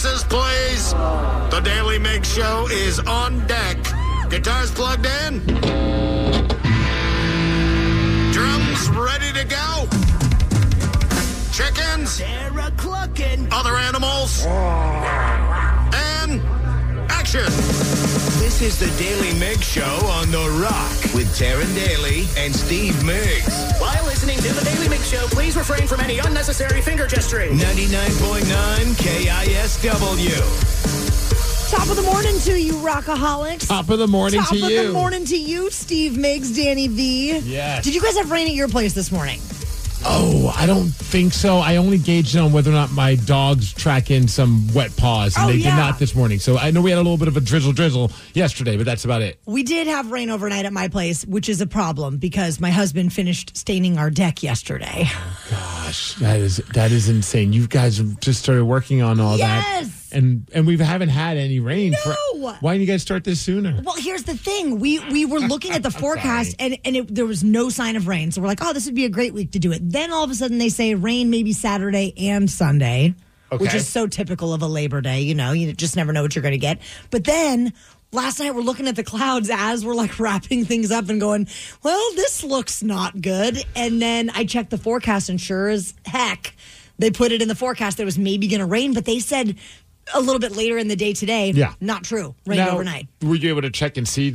Voices, please. The Daily Mix Show is on deck. Guitars plugged in. Drums ready to go. Chickens. They're clucking. Other animals. And action. This is the Daily Mix Show on The Rock with Taryn Daly and Steve Miggs. While listening to the Daily Mix Show, please refrain from any unnecessary finger gesturing. 99.9 KISW. Top of the morning to you, rockaholics. Top of the morning to you. Top of the morning to you, Steve Miggs, Danny V. Yes. Did you guys have rain at your place this morning? Oh, I don't think so. I only gauged on whether or not my dogs track in some wet paws, and they did not this morning. So I know we had a little bit of a drizzle yesterday, but that's about it. We did have rain overnight at my place, which is a problem because my husband finished staining our deck yesterday. Gosh, that is insane. You guys have just started working on all that. And we haven't had any rain. Why didn't you guys start this sooner? Well, here's the thing. We were looking at the forecast, and there was no sign of rain. So we're like, oh, this would be a great week to do it. Then all of a sudden they say rain maybe Saturday and Sunday, which is so typical of a Labor Day. You just never know what you're going to get. But then last night we're looking at the clouds as we're like wrapping things up and going, well, this looks not good. And then I checked the forecast, and sure as heck, they put it in the forecast that it was maybe going to rain, but they said a little bit later in the day today, not true. Rained overnight. Were you able to check and see?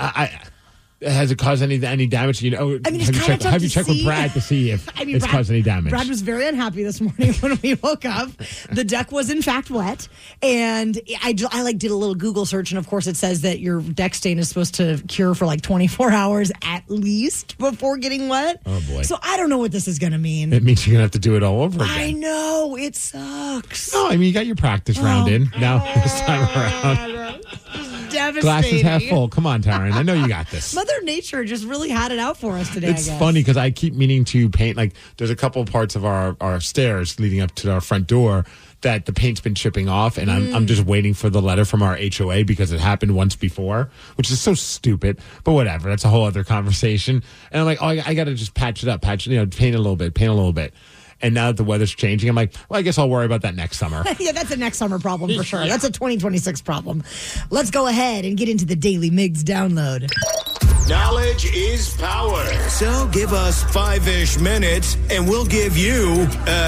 Has it caused any damage? Have you checked with Brad to see if it's caused any damage? Brad was very unhappy this morning when we woke up. The deck was in fact wet, and I did a little Google search, and of course it says that your deck stain is supposed to cure for like 24 hours at least before getting wet. Oh boy! So I don't know what this is going to mean. It means you're going to have to do it all over again. I know, it sucks. No, I mean you got your practice round in now this time around. Devastating. Glass is half full. Come on, Taryn. I know you got this. Mother Nature just really had it out for us today. It's funny because I keep meaning to paint. Like, there's a couple of parts of our stairs leading up to our front door that the paint's been chipping off, and I'm just waiting for the letter from our HOA because it happened once before, which is so stupid. But whatever, that's a whole other conversation. And I'm like, oh, I got to just patch it up, paint a little bit. And now that the weather's changing, I'm like, well, I guess I'll worry about that next summer. Yeah, that's a next summer problem for sure. That's a 2026 problem. Let's go ahead and get into the Daily Miggs download. Knowledge is power. So give us 5-ish minutes, and we'll give you,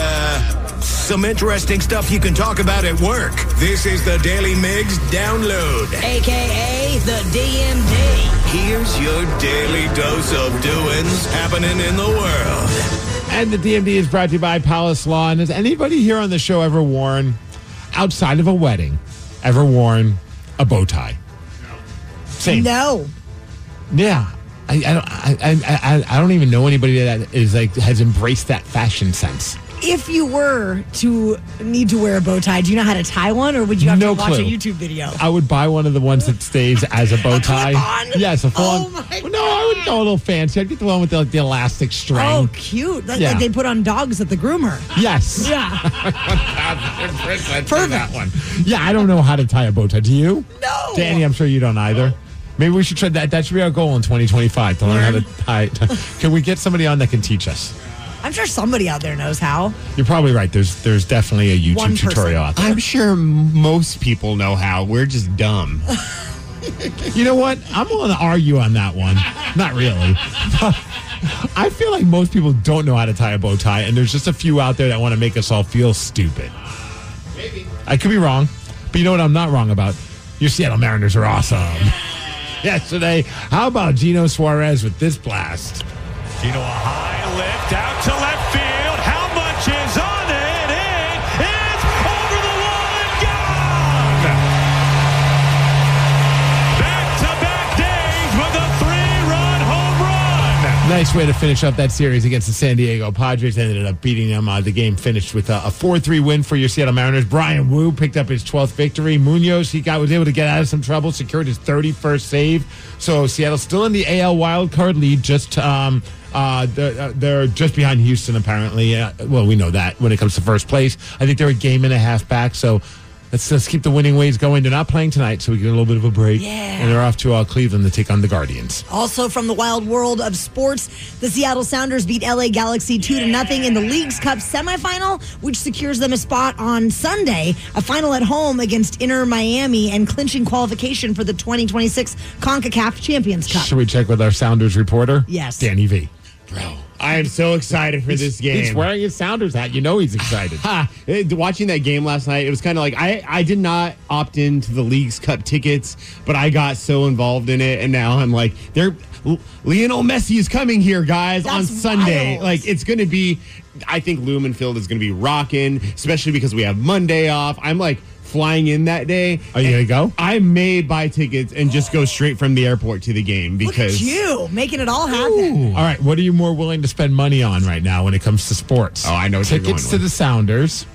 some interesting stuff you can talk about at work. This is the Daily Miggs Download. A.K.A. the DMD. Here's your daily dose of doings happening in the world. And the DMD is brought to you by Palace Law. And has anybody here on the show ever worn, outside of a wedding, a bow tie? Same. No. Yeah. I don't even know anybody that is has embraced that fashion sense. If you were to need to wear a bow tie, do you know how to tie one, or would you have to watch a YouTube video? I would buy one of the ones that stays as a bow tie. Yes, a full-on. Oh my God. No, I would go a little fancy. I'd get the one with the elastic string. Oh, cute! Like they put on dogs at the groomer. Yes. Yeah. Perfect. That one. Yeah, I don't know how to tie a bow tie. Do you? No. Danny, I'm sure you don't either. Maybe we should try that. That should be our goal in 2025 to learn how to tie. Can we get somebody on that can teach us? I'm sure somebody out there knows how. You're probably right. There's definitely a YouTube tutorial out there. I'm sure most people know how. We're just dumb. You know what? I'm willing to argue on that one. Not really. I feel like most people don't know how to tie a bow tie, and there's just a few out there that want to make us all feel stupid. Maybe. I could be wrong, but you know what I'm not wrong about? Your Seattle Mariners are awesome. Yesterday, how about Gino Suarez with this blast? Gino, a high lift out to left field. How much is on it? It is over the wall and gone! Back-to-back days with a 3-run home run. Nice way to finish up that series against the San Diego Padres. Ended up beating them. The game finished with a 4-3 win for your Seattle Mariners. Brian Wu picked up his 12th victory. Munoz, was able to get out of some trouble, secured his 31st save. So Seattle's still in the AL wildcard lead, just they're just behind Houston, apparently. Well, we know that when it comes to first place. I think they're a game and a half back, so Let's keep the winning ways going. They're not playing tonight, so we get a little bit of a break. Yeah. And they're off to Cleveland to take on the Guardians. Also from the wild world of sports, the Seattle Sounders beat LA Galaxy 2-0 in the League's Cup semifinal, which secures them a spot on Sunday, a final at home against Inter Miami, and clinching qualification for the 2026 CONCACAF Champions Cup. Should we check with our Sounders reporter? Yes. Danny V. Bro, I am so excited for this game. He's wearing his Sounders hat. You know he's excited. Watching that game last night, it was kind of like I did not opt into the League's Cup tickets, but I got so involved in it, and now I'm like, Lionel Messi is coming here, guys, on Sunday. Wild. Like, it's going to be, I think Lumen Field is going to be rocking, especially because we have Monday off. I'm like flying in that day. Are you going to go? I may buy tickets and just go straight from the airport to the game because Look at you, making it all happen. All right, what are you more willing to spend money on right now when it comes to sports? Oh, I know what you're Tickets going to with. the Sounders,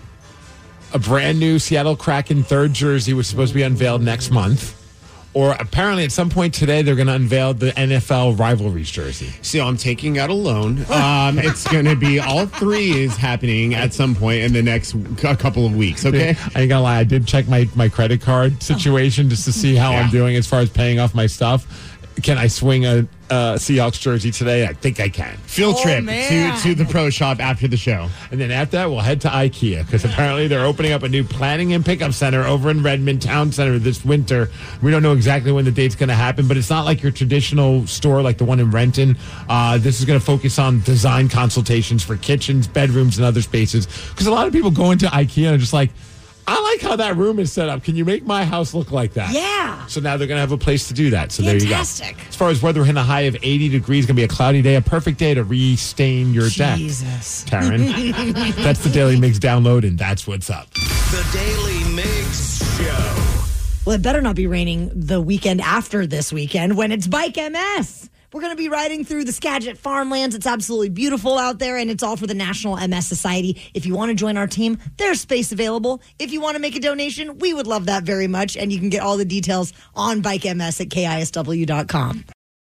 a brand new Seattle Kraken third jersey was supposed to be unveiled next month, or apparently at some point today they're going to unveil the NFL rivalries jersey. So I'm taking out a loan. It's going to be all three is happening at some point in the next couple of weeks. Okay. I ain't gonna lie, I did check my credit card situation just to see how I'm doing as far as paying off my stuff. Can I swing a Seahawks jersey today? I think I can. Field trip man. to the pro shop after the show. And then after that, we'll head to IKEA because apparently they're opening up a new planning and pickup center over in Redmond Town Center this winter. We don't know exactly when the date's going to happen, but it's not like your traditional store like the one in Renton. This is going to focus on design consultations for kitchens, bedrooms, and other spaces because a lot of people go into IKEA and are just like, I like how that room is set up. Can you make my house look like that? Yeah. So now they're going to have a place to do that. So Fantastic. there you go. As far as weather, we're in a high of 80 degrees. Going to be a cloudy day. A perfect day to re-stain your Jesus. deck. Karen. That's the Daily Mix download, and that's what's up. The Daily Mix Show. Well, it better not be raining the weekend after this weekend when it's Bike MS. We're going to be riding through the Skagit farmlands. It's absolutely beautiful out there, and it's all for the National MS Society. If you want to join our team, there's space available. If you want to make a donation, we would love that very much, and you can get all the details on Bike MS at KISW.com.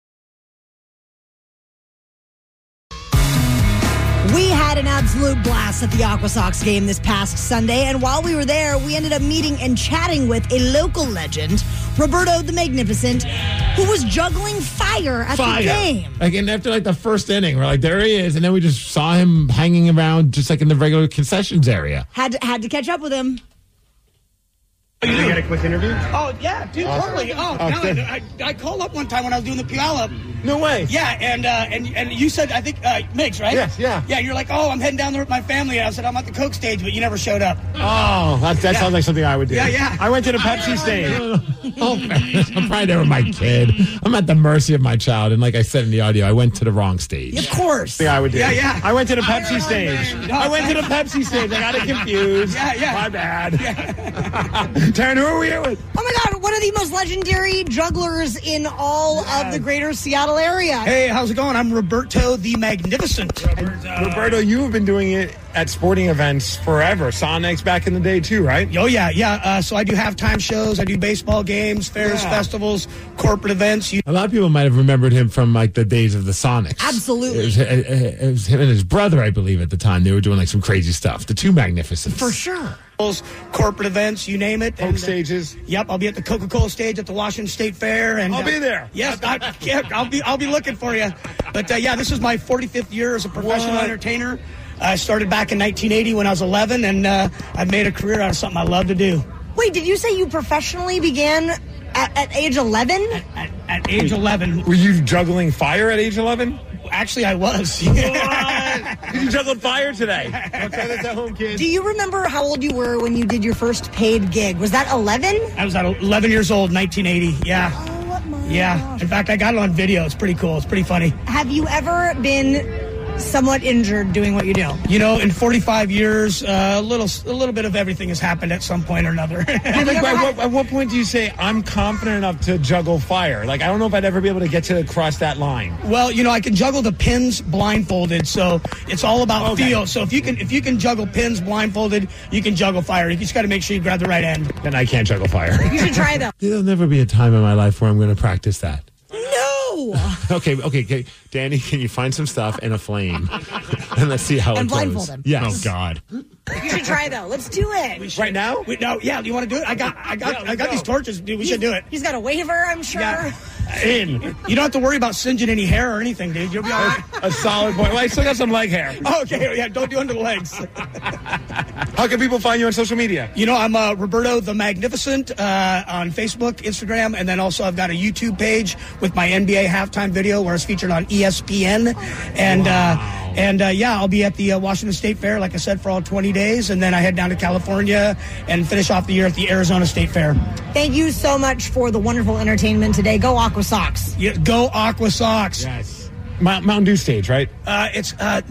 We had an absolute blast at the Aqua Sox game this past Sunday, and while we were there, we ended up meeting and chatting with a local legend, Roberto the Magnificent, who was juggling fire at the game. Like, and after like the first inning, we're like, there he is, and then we just saw him hanging around just like in the regular concessions area. Had to catch up with him. You got a quick interview? Oh, yeah, dude, totally. Oh, no, I called up one time when I was doing the Puyallup. No way. Yeah, and you said, I think, Migs, right? Yes, yeah. Yeah, you're like, oh, I'm heading down there with my family. And I said, I'm at the Coke stage, but you never showed up. Oh, that sounds like something I would do. Yeah. I went to the Pepsi stage. I'm probably there with my kid. I'm at the mercy of my child. And like I said in the audio, I went to the wrong stage. Of course. I would do. Yeah. I went to the Pepsi stage. I went to the Pepsi stage. I got it confused. Yeah. My bad. Taryn, who are we here with? Oh my God, one of the most legendary jugglers in all of the greater Seattle area. Hey, how's it going? I'm Roberto the Magnificent. Roberto, you have been doing it at sporting events forever. Sonics back in the day too, right? Oh, yeah. So I do halftime shows. I do baseball games, fairs, festivals, corporate events. A lot of people might have remembered him from like the days of the Sonics. Absolutely. It was him and his brother, I believe, at the time. They were doing like some crazy stuff. The two Magnificents. For sure. Corporate events, you name it. Coke stages. Yep, I'll be at the Coca-Cola stage at the Washington State Fair, and I'll be there. Yes, I'll be looking for you. But this is my 45th year as a professional entertainer. I started back in 1980 when I was 11, and I've made a career out of something I love to do. Wait, did you say you professionally began at age 11? At age 11. Were you juggling fire at age 11? Actually, I was. You juggled fire today. Don't try this at home, kids. Do you remember how old you were when you did your first paid gig? Was that 11? I was at 11 years old, 1980. Yeah. Oh, my Yeah. gosh. In fact, I got it on video. It's pretty cool. It's pretty funny. Have you ever been somewhat injured doing what you do? You know, in 45 years, a little bit of everything has happened at some point or another. At what point do you say, I'm confident enough to juggle fire? Like, I don't know if I'd ever be able to get to cross that line. Well, you know, I can juggle the pins blindfolded, so it's all about feel. So if you can juggle pins blindfolded, you can juggle fire. You just got to make sure you grab the right end. Then I can't juggle fire. You should try though. There'll never be a time in my life where I'm going to practice that. No! Okay. Danny, can you find some stuff and a flame? And let's see how it goes. And blindfold him. Yes. Oh, God. You should try, though. Let's do it. Right now? No, yeah. Do you want to do it? I got these torches, dude. We should do it. He's got a waiver, I'm sure. Yeah. In. You don't have to worry about singeing any hair or anything, dude. You'll be all right. A solid point. Well, I still got some leg hair. Oh, okay, yeah. Don't do under the legs. How can people find you on social media? You know, I'm Roberto the Magnificent on Facebook, Instagram, and then also I've got a YouTube page with my NBA halftime video where it's featured on ESPN. And yeah, I'll be at the Washington State Fair, like I said, for all 20 days, and then I head down to California and finish off the year at the Arizona State Fair. Thank you so much for the wonderful entertainment today. Go Aqua Sox. Yeah, go Aqua Sox. Yes. Mountain Dew stage, right? It's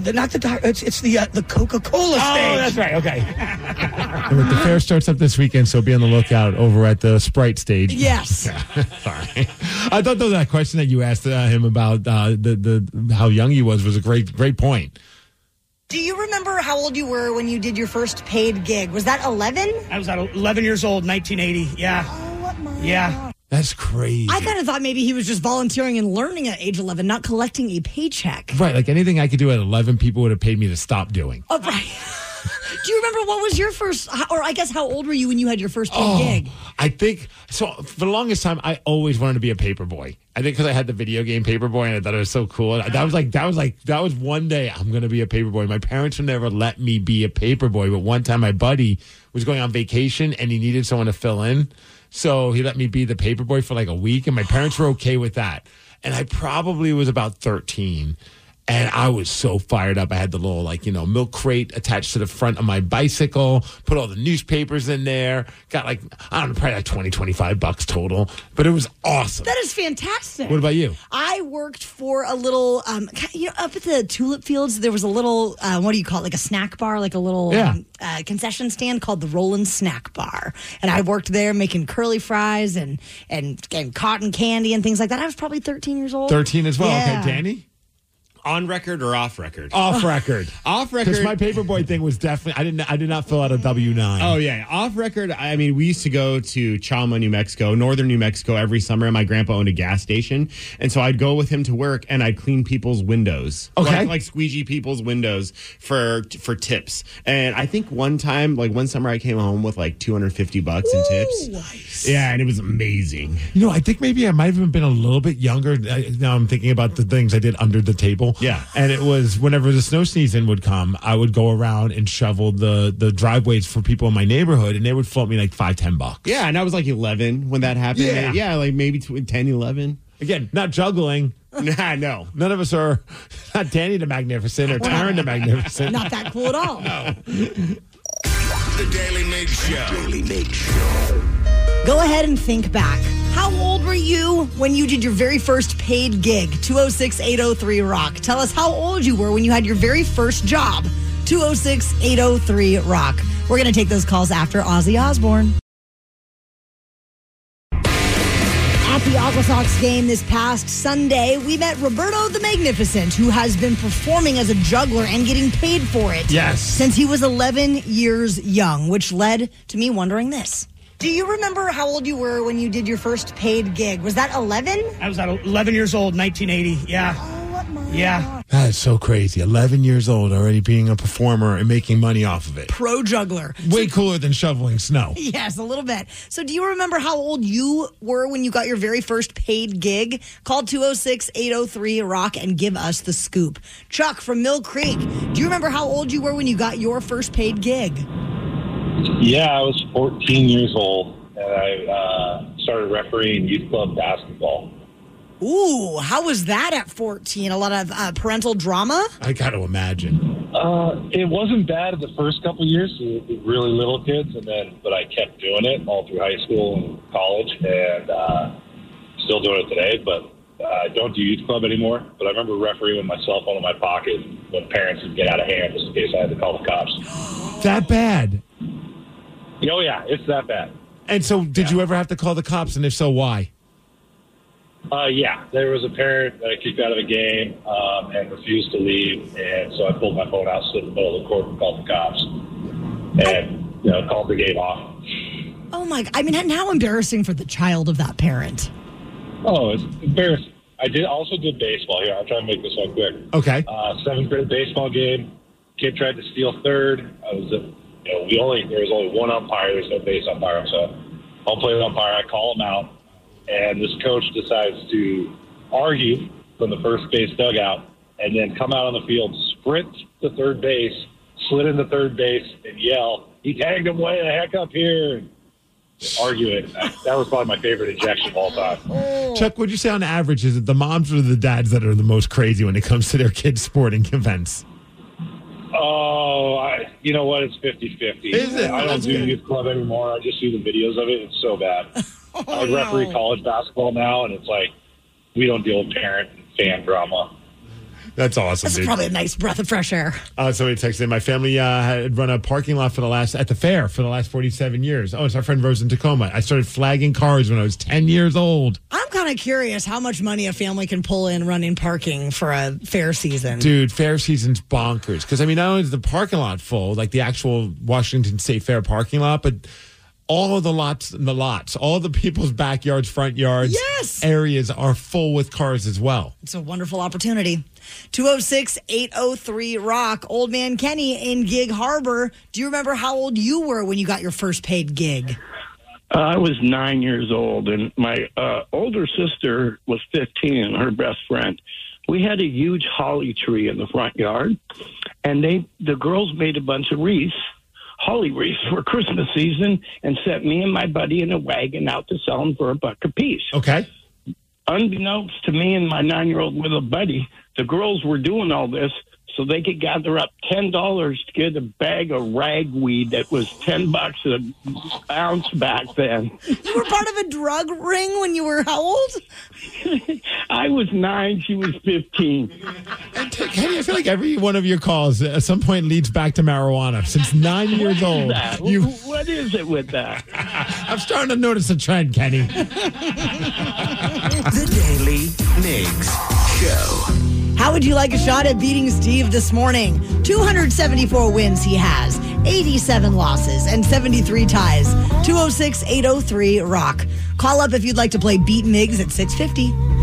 the Coca-Cola stage. Oh, that's right. Okay. The fair starts up this weekend, so be on the lookout over at the Sprite stage. Yes. Sorry. I thought that question that you asked him about the how young he was a great point. Do you remember how old you were when you did your first paid gig? Was that 11? I was at 11 years old, 1980. Yeah. Oh, my Yeah. God. That's crazy. I kind of thought maybe he was just volunteering and learning at age 11, not collecting a paycheck. Right, like anything I could do at 11, people would have paid me to stop doing. Oh, right. Do you remember what was your first, or I guess how old were you when you had your first paid gig? I think, so for the longest time, I always wanted to be a paperboy. I think because I had the video game Paperboy and I thought it was so cool. That was one day I'm going to be a paperboy. My parents would never let me be a paperboy, but one time my buddy was going on vacation and he needed someone to fill in. So he let me be the paperboy for like a week, and my parents were okay with that. And I probably was about 13. And I was so fired up. I had the little, milk crate attached to the front of my bicycle, put all the newspapers in there, got probably like $20-25 total. But it was awesome. That is fantastic. What about you? I worked for a little, up at the tulip fields, there was a little, what do you call it, like a snack bar, like a little concession stand called the Roland Snack Bar. And I worked there making curly fries and cotton candy and things like that. I was probably 13 years old. 13 as well. Yeah. Okay, Danny? On record or off record? Off record. Off record. Because my paperboy thing was definitely, I did not fill out a W-9. Oh, yeah. Off record, I mean, we used to go to Chalma, New Mexico, northern New Mexico every summer, and my grandpa owned a gas station. And so I'd go with him to work, and I'd clean people's windows. Okay. Like squeegee people's windows for tips. And I think one time, one summer, I came home with like $250 in tips. Nice. Yeah, and it was amazing. I think maybe I might have been a little bit younger. Now I'm thinking about the things I did under the table. Yeah. And it was whenever the snow season would come, I would go around and shovel the driveways for people in my neighborhood, and they would float me like $5-10. Yeah, and I was like 11 when that happened. Yeah. Like maybe 10, 11. Again, not juggling. Nah, no. None of us are, not Danny the Magnificent or Taryn the Magnificent. Not that cool at all. The Daily Mig Show. Go ahead and think back. How old were you when you did your very first paid gig? 206-803-ROCK. Tell us how old you were when you had your very first job. 206-803-ROCK. We're going to take those calls after Ozzy Osbourne. At the Aqua Sox game this past Sunday, we met Roberto the Magnificent, who has been performing as a juggler and getting paid for it. Yes. Since he was 11 years young, which led to me wondering this. Do you remember how old you were when you did your first paid gig? Was that 11? I was at 11 years old, 1980. Yeah. Yeah. That is so crazy. 11 years old, already being a performer and making money off of it. Pro juggler. Way cooler than shoveling snow. Yes, a little bit. So do you remember how old you were when you got your very first paid gig? Call 206-803-ROCK and give us the scoop. Chuck from Mill Creek, do you remember how old you were when you got your first paid gig? Yeah, I was 14 years old, and I started refereeing youth club basketball. Ooh, how was that at 14? A lot of parental drama? I got to imagine. It wasn't bad at the first couple of years, with really little kids, but I kept doing it all through high school and college, and still doing it today. But I don't do youth club anymore. But I remember refereeing with my cell phone in my pocket when parents would get out of hand, just in case I had to call the cops. That bad? Oh yeah, it's that bad. And so, did you ever have to call the cops? And if so, why? Yeah, there was a parent that I kicked out of a game and refused to leave, and so I pulled my phone out, stood in the middle of the court, and called the cops, and called the game off. Oh my! I mean, and how embarrassing for the child of that parent. Oh, it's embarrassing. also did baseball here. I'll try and make this one quick. Okay. 7th grade baseball game. Kid tried to steal third. There was only one umpire. There's no base umpire, so I'll play the umpire. I call him out, and this coach decides to argue from the first base dugout, and then come out on the field, sprint to third base, slid into third base, and yell, "He tagged him way the heck up here!" And argue it. That was probably my favorite ejection of all time. Chuck, would you say on average, is it the moms or the dads that are the most crazy when it comes to their kids' sporting events? Oh, you know what? It's 50-50. Is it? I don't do youth club anymore. I just see the videos of it. It's so bad. I referee college basketball now, and it's like we don't deal with parent and fan drama. That's awesome, That's dude. probably a nice breath of fresh air. Somebody texted in, my family had run a parking lot at the fair for the last 47 years. Oh, it's our friend Rose in Tacoma. I started flagging cars when I was 10 years old. I'm kind of curious how much money a family can pull in running parking for a fair season. Dude, fair season's bonkers. Because, not only is the parking lot full, like the actual Washington State Fair parking lot, but all of the lots, all the people's backyards, front yards, areas are full with cars as well. It's a wonderful opportunity. 206-803-ROCK. Old Man Kenny in Gig Harbor. Do you remember how old you were when you got your first paid gig? I was 9 years old, and my older sister was 15, and her best friend. We had a huge holly tree in the front yard, and the girls made a bunch of holly wreaths for Christmas season, and sent me and my buddy in a wagon out to sell them for $1 a piece. Okay. Unbeknownst to me and my 9-year-old little buddy, the girls were doing all this so they could gather up $10 to get a bag of ragweed that was $10 an ounce back then. You were part of a drug ring when you were how old? I was 9, she was 15. And Kenny, I feel like every one of your calls at some point leads back to marijuana. Since 9 years old. What is it with that? I'm starting to notice a trend, Kenny. The Daily Migs Show. How would you like a shot at beating Steve this morning? 274 wins he has, 87 losses, and 73 ties. 206-803-ROCK. Call up if you'd like to play Beat Migs at 650.